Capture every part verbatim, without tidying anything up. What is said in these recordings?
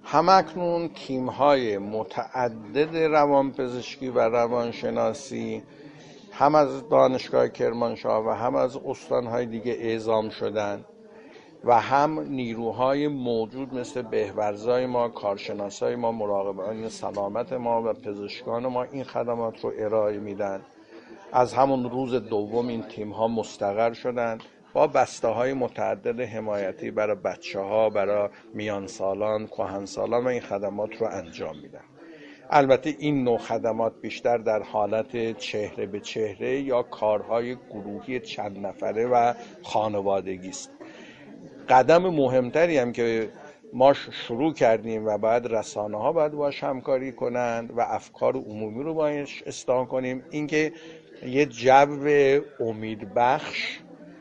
همکنون تیم‌های متعدد روانپزشکی و روانشناسی هم از دانشگاه کرمانشاه و هم از استان‌های دیگه اعزام شدن و هم نیروهای موجود مثل بهورزای ما، کارشناسای ما، مراقبان سلامت ما و پزشکان ما این خدمات رو ارائه میدن. از همون روز دوم این تیم‌ها مستقر شدن با بسته‌های متعدد حمایتی برای بچه‌ها، برای میانسالان، کهنسالان و این خدمات رو انجام میدن. البته این نوع خدمات بیشتر در حالت چهره به چهره یا کارهای گروهی چند نفره و خانوادگی است. قدم مهمتری هم که ما شروع کردیم و بعد رسانه ها باید باش همکاری کنند و افکار عمومی رو باش اصلاح کنیم، اینکه یه جو امیدبخش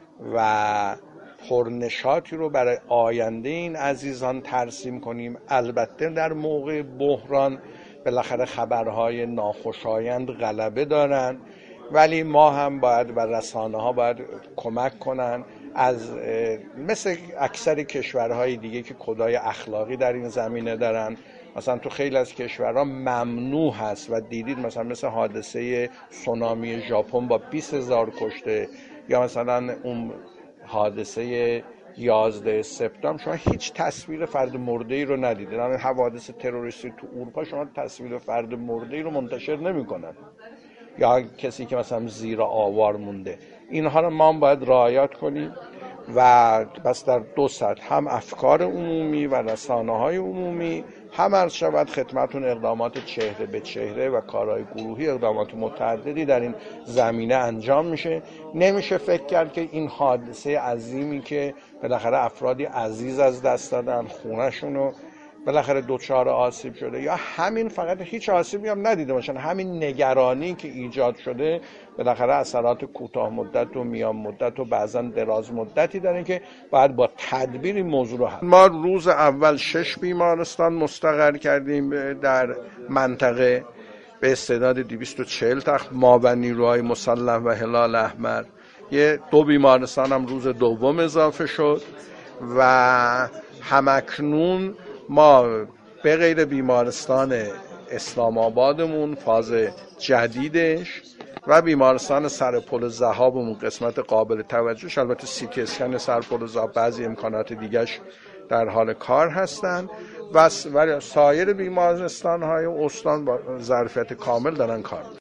و پرنشاطی رو برای آینده این عزیزان ترسیم کنیم. البته در موقع بحران بالاخره خبرهای ناخوشایند غلبه دارن، ولی ما هم باید و رسانه ها باید کمک کنن، از مثل اکثر کشورهای دیگه که کدای اخلاقی در این زمینه دارن. مثلا تو خیلی از کشورها ممنوع هست و دیدید مثلا مثل حادثه سونامی ژاپن با بیست هزار کشته، یا مثلا اون حادثه یازده سپتامبر شما هیچ تصویر فرد مرده‌ای رو ندیدید. همین حوادث تروریستی تو اروپا شما تصویر فرد مرده‌ای رو منتشر نمی‌کنن، یا کسی که مثلا زیر آوار مونده. اینها رو ما باید رعایت کنیم و بس در دو سطح، هم افکار عمومی و رسانه‌های عمومی، هم عرض شود خدمتون اقدامات چهره به چهره و کارهای گروهی، اقدامات متعددی در این زمینه انجام میشه. نمیشه فکر کرد که این حادثه عظیمی که بالاخره افرادی عزیز از دست دادن، خونه‌شون بالاخره دوچار آسیب شده، یا همین فقط هیچ آسیبی هم ندیده باشن، همین نگرانی که ایجاد شده بالاخره اثرات کوتاه مدت و میان مدت و بعضا دراز مدتی داره که باید با تدبیر این موضوع رو حل. ما روز اول شش بیمارستان مستقر کردیم در منطقه به استعداد دویست و چهل تخت، ما و نیروهای مسلح و هلال احمر. یه دو بیمارستان هم روز دوم اضافه شد و همکنون ما به غیر بیمارستان اسلام آبادمون فاز جدیدش و بیمارستان سرپل ذهابمون قسمت قابل توجهش، البته سی تی اسکن سرپل ذهاب، بعضی امکانات دیگهش در حال کار هستن و سایر بیمارستان های استان با ظرفیت کامل دارن کار.